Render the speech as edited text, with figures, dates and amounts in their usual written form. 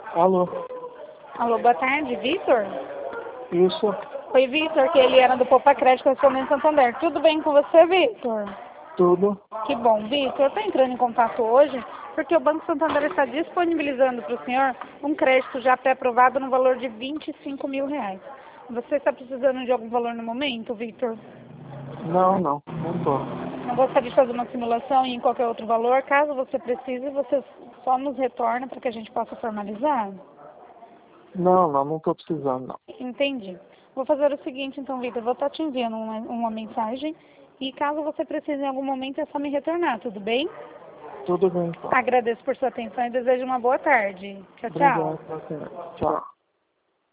Alô? Alô, boa tarde, Vitor? Isso? Oi, Vitor, que ele era do Poupa Crédito Correspondente Santander. Tudo bem com você, Vitor? Tudo? Que bom, Vitor. Eu estou entrando em contato hoje porque o Banco Santander está disponibilizando para o senhor um crédito já pré-aprovado no valor de R$ 25.000. Você está precisando de algum valor no momento, Vitor? Não tô. Não gostaria de fazer uma simulação em qualquer outro valor? Caso você precise, você só nos retorna para que a gente possa formalizar? Não tô precisando, não. Entendi. Vou fazer o seguinte, então, Vitor. Vou estar te enviando uma mensagem e caso você precise em algum momento é só me retornar, tudo bem? Tudo bem, então. Agradeço por sua atenção e desejo uma boa tarde. Tchau, tchau. Obrigado, você. Tchau.